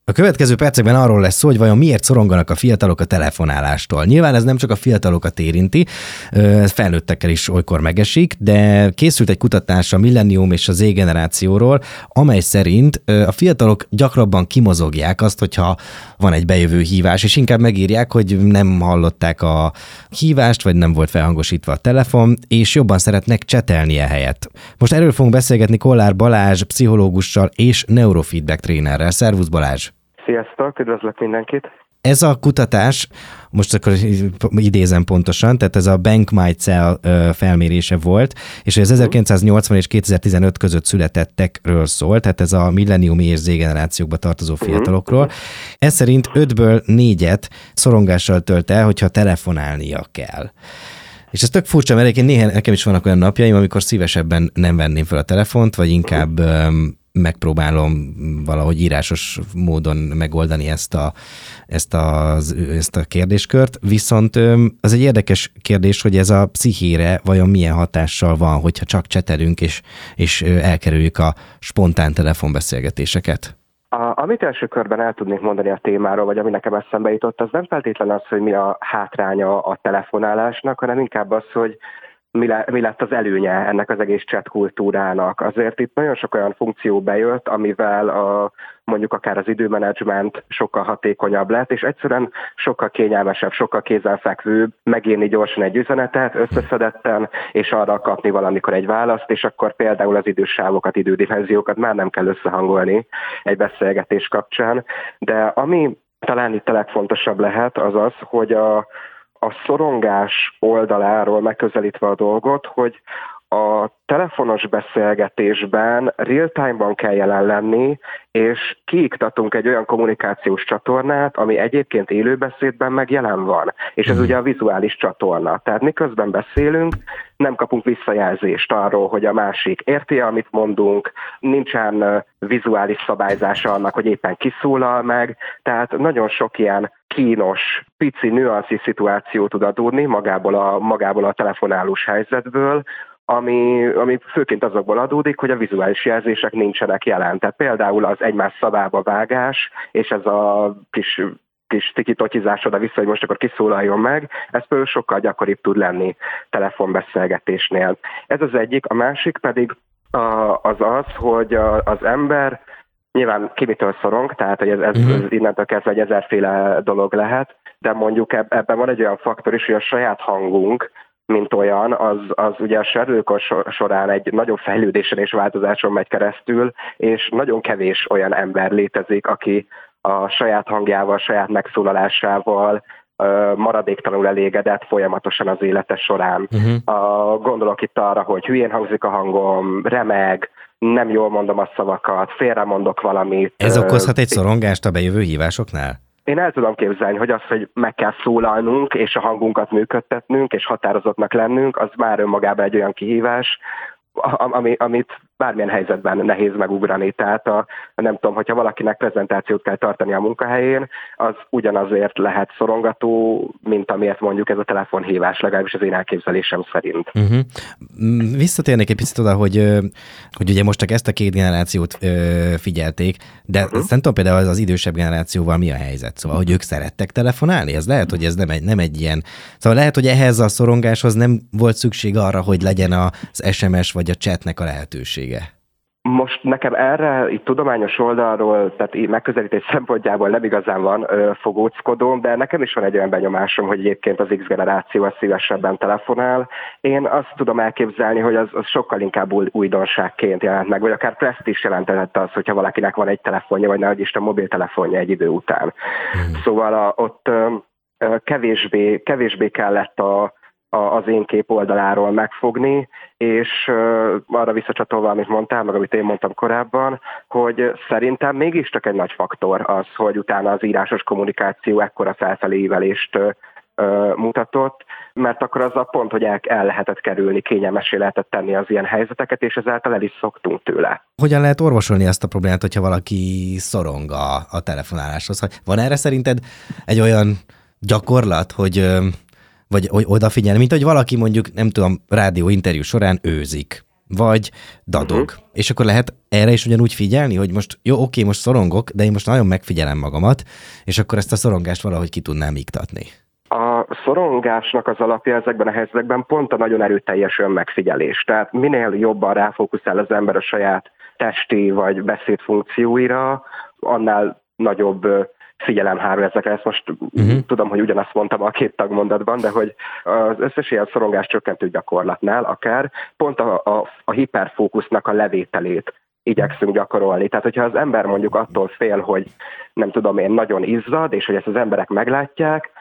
A következő percekben arról lesz szó, hogy vajon miért szoronganak a fiatalok a telefonálástól. Nyilván ez nem csak a fiatalokat érinti, felnőttekkel is olykor megesik, de készült egy kutatás a millennium és a Z generációról, amely szerint a fiatalok gyakrabban kimozogják azt, hogyha van egy bejövő hívás, és inkább megírják, hogy nem hallották a hívást, vagy nem volt felhangosítva a telefon, és jobban szeretnek csetelni ehelyett. Most erről fogunk beszélgetni Kollár Balázs pszichológussal és neurofeedback trénerrel. Szervusz Balázs! Sziasztok, üdvözlök mindenkit! Ez a kutatás, most akkor idézem pontosan, tehát ez a Bank My Cell felmérése volt, és az 1980 és 2015 között születettekről szól, tehát ez a millenniumi és Z generációkba tartozó fiatalokról. Ez szerint 5-ből 4-et szorongással tölt el, hogyha telefonálnia kell. És ez tök furcsa, mert egyébként nekem is vannak olyan napjaim, amikor szívesebben nem venném fel a telefont, vagy inkább megpróbálom valahogy írásos módon megoldani ezt a kérdéskört. Viszont az egy érdekes kérdés, hogy ez a pszichére vajon milyen hatással van, hogyha csak csetelünk és elkerüljük a spontán telefonbeszélgetéseket. Amit első körben el tudnék mondani a témáról, vagy ami nekem eszembe jutott, az nem feltétlenül az, hogy mi a hátránya a telefonálásnak, hanem inkább az, hogy mi lett az előnye ennek az egész chat kultúrának. Azért itt nagyon sok olyan funkció bejött, amivel mondjuk akár az időmenedzsment sokkal hatékonyabb lett, és egyszerűen sokkal kényelmesebb, sokkal kézenfekvőbb megírni gyorsan egy üzenetet, összeszedetten, és arra kapni valamikor egy választ, és akkor például az idősávokat, idődimenziókat már nem kell összehangolni egy beszélgetés kapcsán. De ami talán itt a legfontosabb lehet, az az, hogy a szorongás oldaláról megközelítve a dolgot, hogy a telefonos beszélgetésben real-time-ban kell jelen lenni, és kiiktatunk egy olyan kommunikációs csatornát, ami egyébként élőbeszédben meg jelen van. És ez ugye a vizuális csatorna. Tehát miközben beszélünk, nem kapunk visszajelzést arról, hogy a másik érti, amit mondunk, nincsen vizuális szabályzása annak, hogy éppen kiszólal meg. Tehát nagyon sok ilyen kínos, pici, nüanszi szituáció tud adódni magából a telefonálós helyzetből, ami főként azokból adódik, hogy a vizuális jelzések nincsenek jelen. Tehát például az egymás szavába vágás, és ez a kis tikitotizás oda-vissza, hogy most akkor kiszólaljon meg, ez például sokkal gyakoribb tud lenni telefonbeszélgetésnél. Ez az egyik, a másik pedig az, hogy az ember nyilván ki mitől szorong, tehát hogy ez innentől kezdve egy ezerféle dolog lehet, de mondjuk ebben van egy olyan faktor is, hogy a saját hangunk, mint olyan, az ugye a serdülőkor során egy nagyobb fejlődésen és változáson megy keresztül, és nagyon kevés olyan ember létezik, aki a saját hangjával, saját megszólalásával maradéktalanul elégedett folyamatosan az élete során. Gondolok itt arra, hogy hülyén hangzik a hangom, remeg, nem jól mondom a szavakat, félremondok valamit. Ez okozhat egy szorongást a bejövő hívásoknál? Én el tudom képzelni, hogy az, hogy meg kell szólalnunk, és a hangunkat működtetnünk, és határozottnak lennünk, az már önmagában egy olyan kihívás, amit bármilyen helyzetben nehéz megugrani. Tehát nem tudom, hogyha valakinek prezentációt kell tartani a munkahelyén, az ugyanazért lehet szorongató, mint amiért mondjuk ez a telefonhívás, legalábbis az én elképzelésem szerint. Visszatérnék egy picit oda, hogy ugye most csak ezt a két generációt figyelték, de nem tudom például az idősebb generációval mi a helyzet? Szóval, hogy ők szerettek telefonálni? Ez lehet, hogy ez nem egy ilyen... Szóval lehet, hogy ehhez a szorongáshoz nem volt szükség arra, hogy legyen az SMS vagy a chatnek a lehetősége. Most nekem erre itt tudományos oldalról, tehát így megközelítés szempontjából nem igazán van fogóckodóm, de nekem is van egy olyan benyomásom, hogy egyébként az X generáció az szívesebben telefonál. Én azt tudom elképzelni, hogy az sokkal inkább újdonságként jelent meg, vagy akár presztízs jelentette az, hogyha valakinek van egy telefonja, vagy nehogy Isten mobiltelefonja egy idő után. Szóval ott kevésbé kellett az én kép oldaláról megfogni, és arra visszacsatolva, amit mondtál, meg amit én mondtam korábban, hogy szerintem mégiscsak egy nagy faktor az, hogy utána az írásos kommunikáció ekkora felfelé ívelést mutatott, mert akkor az a pont, hogy el lehetett kerülni, kényelmessé lehetett tenni az ilyen helyzeteket, és ezáltal el is szoktunk tőle. Hogyan lehet orvosolni azt a problémát, hogyha valaki szorong a telefonáláshoz? Van erre szerinted egy olyan gyakorlat, vagy odafigyelni, mint hogy valaki mondjuk, nem tudom, rádió interjú során őzik. vagy dadog. És akkor lehet erre is ugyanúgy figyelni, hogy most jó, oké, most szorongok, de én most nagyon megfigyelem magamat, és akkor ezt a szorongást valahogy ki tudnám iktatni. A szorongásnak az alapja ezekben a helyzetekben pont a nagyon erőteljes önmegfigyelés. Tehát minél jobban ráfókuszál az ember a saját testi vagy beszédfunkcióira, annál nagyobb figyelem hárul ezekre. Ezt most tudom, hogy ugyanazt mondtam a 2 tagmondatban, de hogy az összes ilyen szorongás csökkentő gyakorlatnál akár pont a hiperfókusznak a levételét igyekszünk gyakorolni. Tehát, hogyha az ember mondjuk attól fél, hogy nem tudom én, nagyon izzad, és hogy ezt az emberek meglátják,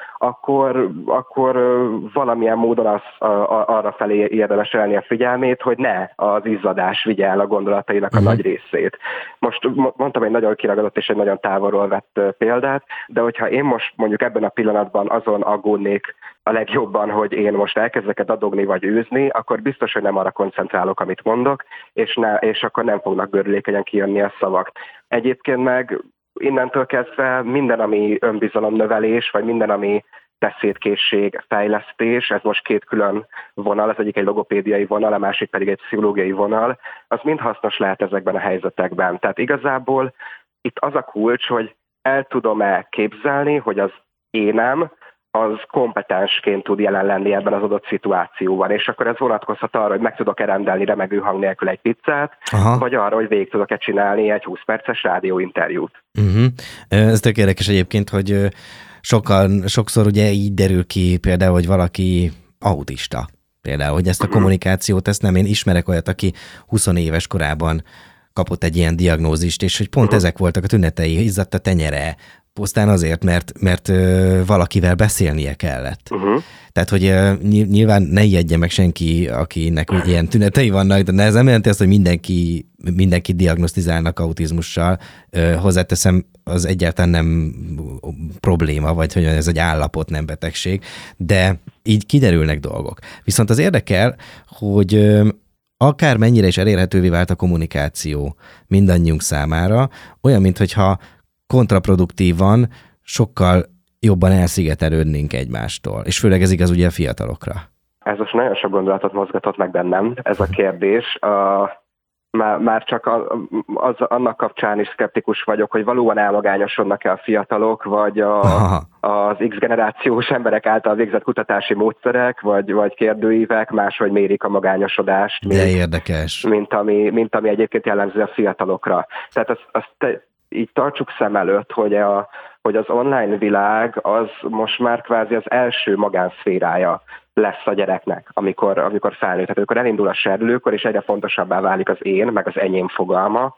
akkor valamilyen módon arra felé érdemes elni a figyelmét, hogy ne az izzadás vigye el a gondolatainak a nagy részét. Most mondtam egy nagyon kiragadott és egy nagyon távolról vett példát, de hogyha én most mondjuk ebben a pillanatban azon aggódnék a legjobban, hogy én most elkezdek dadogni vagy űzni, akkor biztos, hogy nem arra koncentrálok, amit mondok, és akkor nem fognak gördülékenyen kijönni a szavak. Egyébként meg innentől kezdve minden, ami önbizalomnövelés, vagy minden, ami beszédkészség, fejlesztés, ez most 2 külön vonal, az egyik egy logopédiai vonal, a másik pedig egy pszichológiai vonal, az mind hasznos lehet ezekben a helyzetekben. Tehát igazából itt az a kulcs, hogy el tudom-e képzelni, hogy az énem az kompetensként tud jelen lenni ebben az adott szituációban, és akkor ez vonatkozhat arra, hogy meg tudok-e rendelni remegő hang nélkül egy pizzát, vagy arra, hogy végig tudok-e csinálni egy 20 perces rádióinterjút. Ez tök érdekes egyébként, hogy sokszor ugye így derül ki például, hogy valaki autista. Például, hogy ezt a kommunikációt, ezt nem, én ismerek olyat, aki 20 éves korában kapott egy ilyen diagnózist, és hogy pont ezek voltak a tünetei, izzadt a tenyere, pusztán azért, mert valakivel beszélnie kellett. Tehát, hogy nyilván ne ijedje meg senki, akinek ilyen tünetei vannak, de ez nem jelenti azt, hogy mindenki diagnosztizálnak autizmussal. Hozzáteszem, az egyáltalán nem probléma, vagy hogy ez egy állapot, nem betegség, de így kiderülnek dolgok. Viszont az érdekel, hogy akár mennyire is elérhetővé vált a kommunikáció mindannyiunk számára, olyan, mintha kontraproduktívan sokkal jobban elszigetelődnénk egymástól. És főleg ez igaz ugye a fiatalokra. Ez most nagyon sok gondolatot mozgatott meg bennem, ez a kérdés. Már csak annak kapcsán is szkeptikus vagyok, hogy valóban elmagányosodnak-e a fiatalok, vagy az X-generációs emberek által végzett kutatási módszerek, vagy kérdőívek máshogy mérik a magányosodást. De érdekes. Mint ami egyébként jellemző a fiatalokra. Tehát azt így tartsuk szem előtt, hogy az online világ az most már kvázi az első magánszférája lesz a gyereknek, amikor felnőtt. Tehát amikor elindul a serdülőkor, és egyre fontosabbá válik az én, meg az enyém fogalma,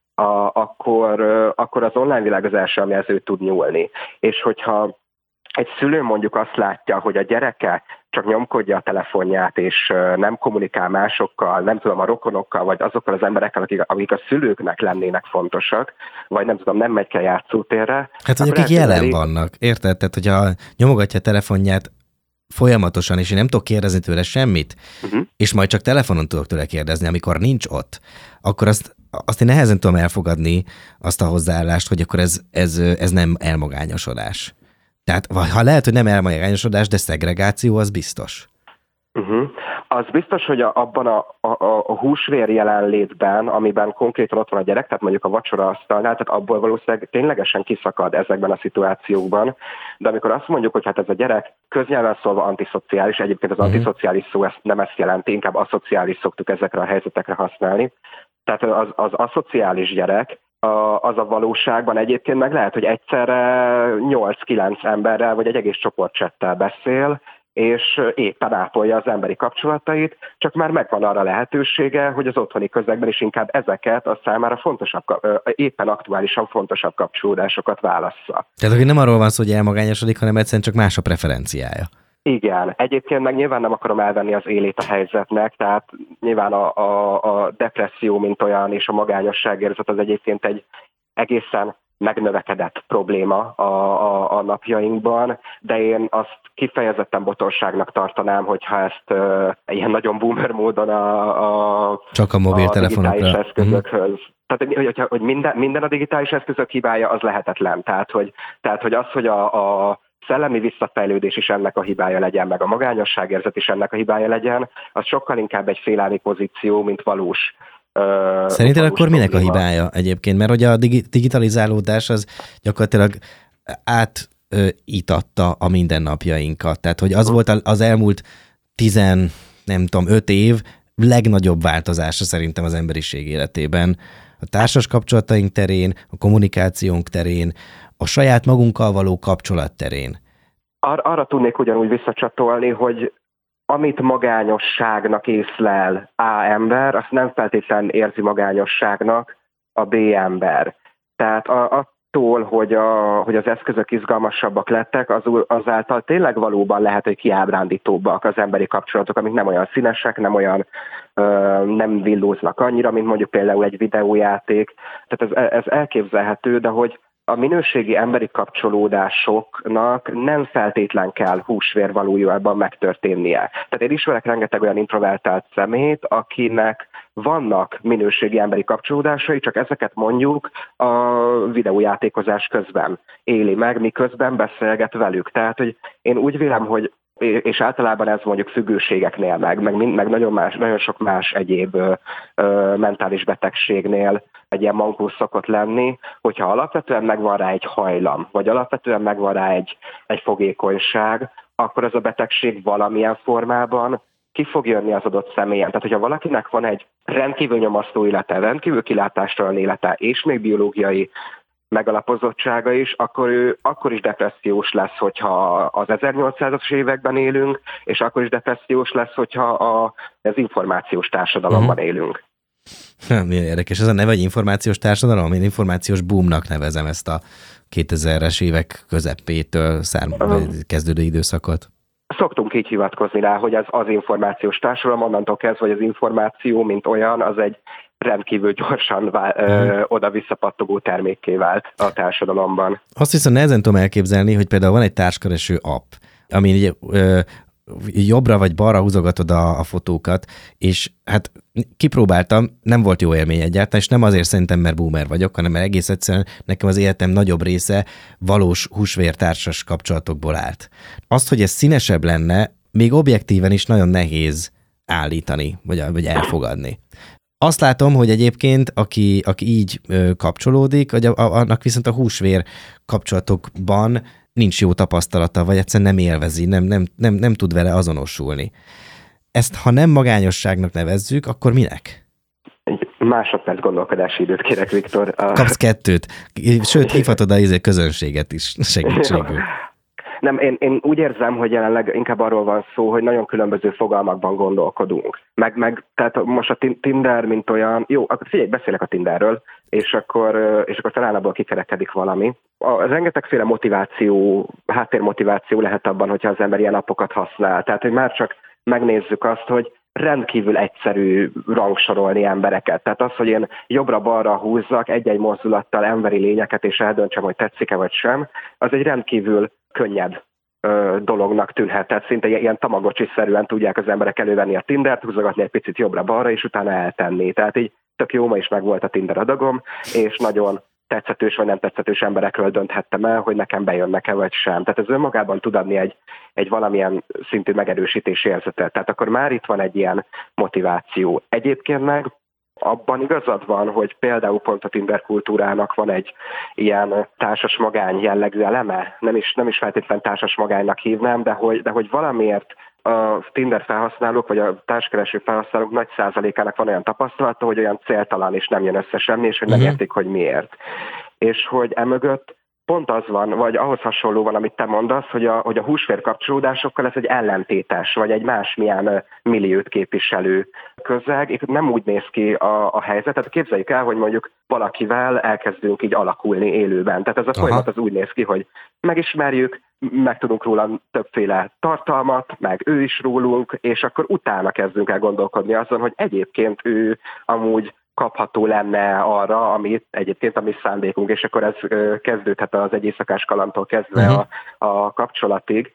akkor az online világ az első, amihez ő tud nyúlni. És hogyha egy szülő mondjuk azt látja, hogy a gyereke csak nyomkodja a telefonját, és nem kommunikál másokkal, nem tudom, a rokonokkal, vagy azokkal az emberekkel, akik a szülőknek lennének fontosak, vagy nem tudom, nem megy kell játszótérre. Hát, hogy akik jelen vannak, érted? Tehát, hogyha nyomogatja a telefonját folyamatosan, és én nem tudok kérdezni tőle semmit, és majd csak telefonon tudok tőle kérdezni, amikor nincs ott, akkor azt én nehezen tudom elfogadni, azt a hozzáállást, hogy akkor ez nem elmagányosodás. Tehát ha lehet, hogy nem elmagányosodás, de szegregáció, az biztos. Az biztos, hogy abban a húsvér jelenlétben, amiben konkrétan ott van a gyerek, tehát mondjuk a vacsoraasztalnál, tehát abból valószínűleg ténylegesen kiszakad ezekben a szituációkban. De amikor azt mondjuk, hogy hát ez a gyerek köznyelven szólva antiszociális, egyébként az antiszociális szó nem ezt jelenti, inkább aszociális szoktuk ezekre a helyzetekre használni. Tehát az aszociális gyerek, az a valóságban egyébként meg lehet, hogy egyszerre 8-9 emberrel, vagy egy egész csoportcsettel beszél, és éppen ápolja az emberi kapcsolatait, csak már megvan arra lehetősége, hogy az otthoni közegben is inkább ezeket a számára fontosabb, éppen aktuálisan fontosabb kapcsolódásokat válassza. Tehát akkor nem arról van szó, hogy elmagányosodik, hanem egyszerűen csak más a preferenciája. Igen, egyébként meg nyilván nem akarom elvenni az élét a helyzetnek, tehát nyilván a depresszió, mint olyan, és a magányosságérzet az egyébként egy egészen megnövekedett probléma a napjainkban, de én azt kifejezetten botorságnak tartanám, hogyha ezt ilyen nagyon boomer módon csak a mobiltelefonokra, digitális eszközökhöz. Tehát, hogy minden a digitális eszközök hibája, az lehetetlen. Tehát, hogy az, hogy a szellemi visszafejlődés is ennek a hibája legyen, meg a magányosságérzet is ennek a hibája legyen, az sokkal inkább egy félállni pozíció, mint valós. Szerinted akkor minek a hibája egyébként? Mert ugye a digitalizálódás az gyakorlatilag átítatta a mindennapjainkat. Tehát, hogy az volt az elmúlt 5 év legnagyobb változása szerintem az emberiség életében. A társas kapcsolataink terén, a kommunikációnk terén, a saját magunkkal való kapcsolat terén. Arra tudnék ugyanúgy visszacsatolni, hogy amit magányosságnak észlel A ember, azt nem feltétlenül érzi magányosságnak a B ember. Tehát attól, hogy az eszközök izgalmasabbak lettek, azáltal tényleg valóban lehet, hogy kiábrándítóbbak az emberi kapcsolatok, amik nem olyan színesek, nem villóznak annyira, mint mondjuk például egy videójáték. Tehát ez elképzelhető, de hogy a minőségi emberi kapcsolódásoknak nem feltétlen kell húsvér valójában megtörténnie. Tehát én ismerek rengeteg olyan introvertált személyt, akinek vannak minőségi emberi kapcsolódásai, csak ezeket mondjuk a videójátékozás közben éli meg, miközben beszélget velük. Tehát, hogy én úgy vélem, hogy és általában ez mondjuk függőségeknél, meg nagyon sok más egyéb mentális betegségnél egy ilyen mankó szokott lenni, hogyha alapvetően megvan rá egy hajlam, vagy alapvetően megvan rá egy fogékonyság, akkor az a betegség valamilyen formában ki fog jönni az adott személyen. Tehát, hogyha valakinek van egy rendkívül nyomasztó élete, rendkívül kilátástalan élete, és még biológiai megalapozottsága is, akkor ő akkor is depressziós lesz, hogyha az 1800-as években élünk, és akkor is depressziós lesz, hogyha az információs társadalomban élünk. Milyen érdekes. Ez a neve, egy információs társadalom? Én információs boomnak nevezem ezt a 2000-es évek közepétől kezdődő időszakot. Szoktunk így hivatkozni rá, hogy ez az információs társadalom, onnantól kezdve, hogy az információ, mint olyan, az egy rendkívül gyorsan oda-visszapattogó termékké vált a társadalomban. Azt viszont nehezen tudom elképzelni, hogy például van egy társkereső app, ami jobbra vagy balra húzogatod a fotókat, és hát kipróbáltam, nem volt jó élmény egyáltalán, és nem azért szerintem, mert boomer vagyok, hanem mert egész egyszerűen nekem az életem nagyobb része valós húsvértársas kapcsolatokból állt. Azt, hogy ez színesebb lenne, még objektíven is nagyon nehéz állítani, vagy elfogadni. Azt látom, hogy egyébként, aki így kapcsolódik, annak viszont a húsvér kapcsolatokban nincs jó tapasztalata, vagy egyszerűen nem élvezi, nem tud vele azonosulni. Ezt, ha nem magányosságnak nevezzük, akkor minek? Egy másodperc gondolkodási időt kérek, Viktor. Kapsz 2, sőt, hívhatod a közönséget is segítségül. Nem, én úgy érzem, hogy jelenleg inkább arról van szó, hogy nagyon különböző fogalmakban gondolkodunk. Tehát most a Tinder, mint olyan, jó, akkor figyelj, beszélek a Tinderről, és akkor talán abból kikerekedik valami. Rengetegféle motiváció, háttérmotiváció lehet abban, hogyha az ember ilyen appokat használ. Tehát, hogy már csak megnézzük azt, hogy rendkívül egyszerű rangsorolni embereket. Tehát az, hogy én jobbra-balra húzzak egy-egy mozdulattal emberi lényeket, és eldöntsem, hogy tetszik-e vagy sem, az egy rendkívül könnyed dolognak tűnhet. Tehát szinte ilyen tamagocsi-szerűen tudják az emberek elővenni a Tindert, húzogatni egy picit jobbra-balra, és utána eltenni. Tehát így tök jó, ma is megvolt a Tinder adagom, és nagyon tetszetős vagy nem tetszetős emberekről dönthettem el, hogy nekem bejönnek-e vagy sem. Tehát ez önmagában tud adni egy valamilyen szintű megerősítési érzetet. Tehát akkor már itt van egy ilyen motiváció. Egyébként meg abban igazad van, hogy például pont a Tinder kultúrának van egy ilyen társas magány jellegű eleme, nem is feltétlenül társas magánynak hívnám, de hogy valamiért a Tinder felhasználók, vagy a társkereső felhasználók nagy százalékának van olyan tapasztalata, hogy olyan céltalan, és nem jön össze semmi, és hogy nem értik, hogy miért. És hogy emögött pont az van, vagy ahhoz hasonló van, amit te mondasz, hogy a húsvér kapcsolódásokkal ez egy ellentétes, vagy egy másmilyen milliót képviselő közeg. Itt nem úgy néz ki a helyzet, tehát képzeljük el, hogy mondjuk valakivel elkezdünk így alakulni élőben. Tehát ez a folyamat az úgy néz ki, hogy megismerjük, megtudunk róla többféle tartalmat, meg ő is rólunk, és akkor utána kezdünk el gondolkodni azon, hogy egyébként ő amúgy kapható lenne arra, amit egyébként a mi szándékunk, és akkor ez kezdődhet az egy éjszakás kalandtól kezdve a kapcsolatig,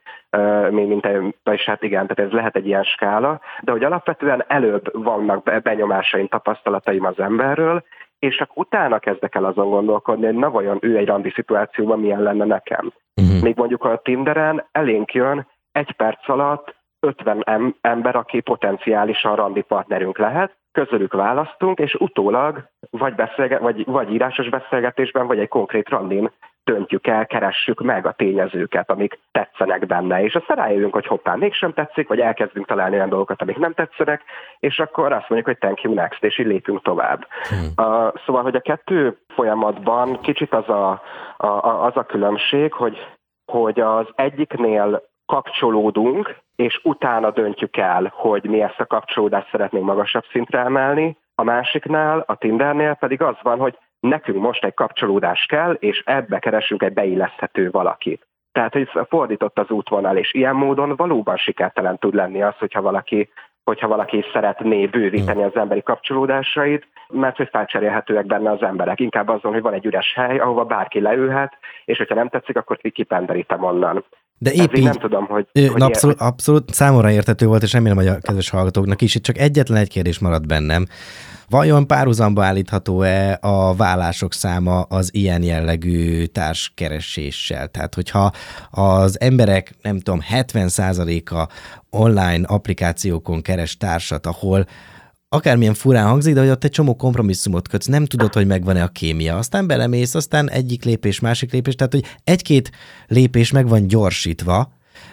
és hát igen, tehát ez lehet egy ilyen skála, de hogy alapvetően előbb vannak benyomásaim, tapasztalataim az emberről, és akkor utána kezdek el azon gondolkodni, hogy na vajon ő egy randi szituációban milyen lenne nekem. Még mondjuk a Tinderen elénk jön 1 perc alatt 50 ember, aki potenciálisan randi partnerünk lehet, közülük választunk, és utólag vagy írásos beszélgetésben, vagy egy konkrét randin döntjük el, keressük meg a tényezőket, amik tetszenek benne. És aztán rájövünk, hogy hoppá, mégsem tetszik, vagy elkezdünk találni olyan dolgokat, amik nem tetszenek, és akkor azt mondjuk, hogy thank you next, és így lépünk tovább. Szóval, hogy a 2 folyamatban kicsit az a különbség, hogy az egyiknél kapcsolódunk, és utána döntjük el, hogy mi ezt a kapcsolódást szeretnénk magasabb szintre emelni. A másiknál, a Tindernél pedig az van, hogy nekünk most egy kapcsolódás kell, és ebbe keresünk egy beilleszthető valakit. Tehát, hogy fordított az útvonal, és ilyen módon valóban sikertelen tud lenni az, hogyha valaki szeretné bővíteni az emberi kapcsolódásait, mert hogy felcserélhetőek benne az emberek. Inkább azon, hogy van egy üres hely, ahova bárki leülhet, és hogyha nem tetszik, akkor kipenderítem onnan. De épp így, nem tudom, hogy abszolút számomra érthető volt, és remélem, hogy a kedves hallgatóknak is. Itt csak egyetlen egy kérdés maradt bennem. Vajon párhuzamba állítható-e a vállások száma az ilyen jellegű társkereséssel? Tehát, hogyha az emberek, nem tudom, 70%-a online applikációkon keres társat, ahol akármilyen furán hangzik, de hogy ott egy csomó kompromisszumot kötsz, nem tudod, hogy megvan-e a kémia. Aztán belemész, aztán egyik lépés, másik lépés, tehát, hogy 1-2 lépés meg van gyorsítva,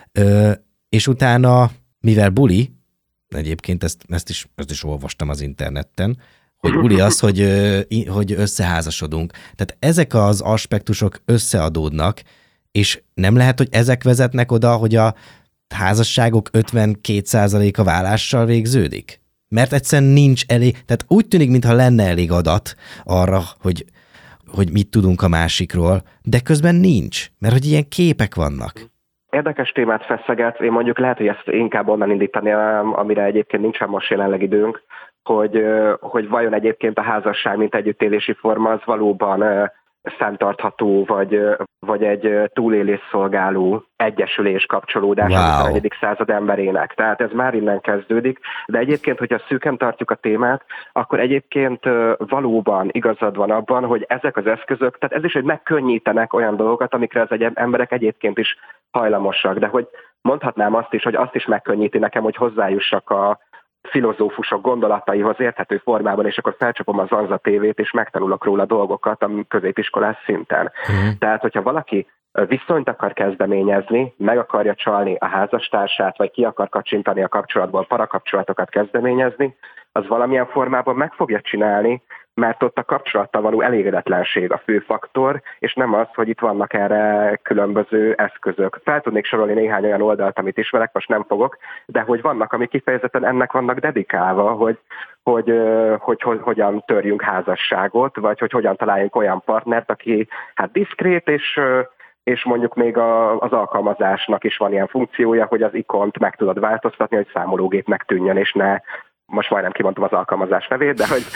és utána, mivel buli, egyébként ezt is olvastam az interneten, hogy buli az, hogy összeházasodunk. Tehát ezek az aspektusok összeadódnak, és nem lehet, hogy ezek vezetnek oda, hogy a házasságok 52%-a vállással végződik? Mert egyszerűen nincs elég, tehát úgy tűnik, mintha lenne elég adat arra, hogy mit tudunk a másikról, de közben nincs, mert hogy ilyen képek vannak. Érdekes témát feszegetsz, én mondjuk lehet, hogy ezt inkább onnan indítani, amire egyébként nincsen most jelenleg időnk, hogy vajon egyébként a házasság, mint együttélési forma, az valóban fenntartható, vagy egy túlélés szolgáló egyesülés, kapcsolódás a 21. század emberének. Tehát ez már innen kezdődik, de egyébként, hogyha szűken tartjuk a témát, akkor egyébként valóban igazad van abban, hogy ezek az eszközök, tehát ez is, hogy megkönnyítenek olyan dolgokat, amikre az emberek egyébként is hajlamosak, de hogy mondhatnám azt is, hogy azt is megkönnyíti nekem, hogy hozzájussak a filozófusok gondolataihoz érthető formában, és akkor felcsapom a Zanza tévét, és megtanulok róla dolgokat a középiskolás szinten. Tehát, hogyha valaki viszonyt akar kezdeményezni, meg akarja csalni a házastársát, vagy ki akar kacsintani a kapcsolatból, parakapcsolatokat kezdeményezni, az valamilyen formában meg fogja csinálni, mert ott a kapcsolattal való elégedetlenség a fő faktor, és nem az, hogy itt vannak erre különböző eszközök. Fel tudnék sorolni néhány olyan oldalt, amit ismerek, most nem fogok, de hogy vannak, amik kifejezetten ennek vannak dedikálva, hogy hogyan törjünk házasságot, vagy hogy hogyan találjunk olyan partnert, aki hát diszkrét, és mondjuk még az alkalmazásnak is van ilyen funkciója, hogy az ikont meg tudod változtatni, hogy számológépnek tűnjön, és ne, most majdnem kimondtam az alkalmazás nevét,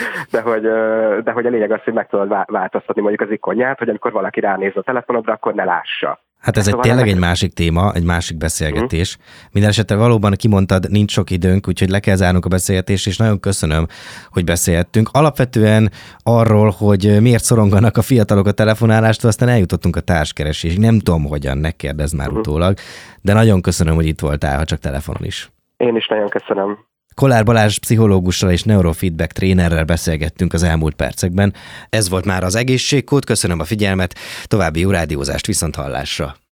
de hogy a lényeg az, hogy meg tudod változtatni mondjuk az ikonját, hogy amikor valaki ránéz a telefonodra, akkor ne lássa. Hát ez tényleg egy másik téma, egy másik beszélgetés. Minden esetre valóban kimondtad, nincs sok időnk, úgyhogy le kell zárnunk a beszélgetést, és nagyon köszönöm, hogy beszélhettünk. Alapvetően arról, hogy miért szoronganak a fiatalok a telefonálástól, aztán eljutottunk a társkeresésig. Nem tudom, hogyan, ne kérdezz már utólag, de nagyon köszönöm, hogy itt voltál, ha csak telefonon is. Én is nagyon köszönöm. Kollár Balázs pszichológussal és neurofeedback trénerrel beszélgettünk az elmúlt percekben. Ez volt már az Egészségkód, köszönöm a figyelmet, további jó rádiózást, viszonthallásra!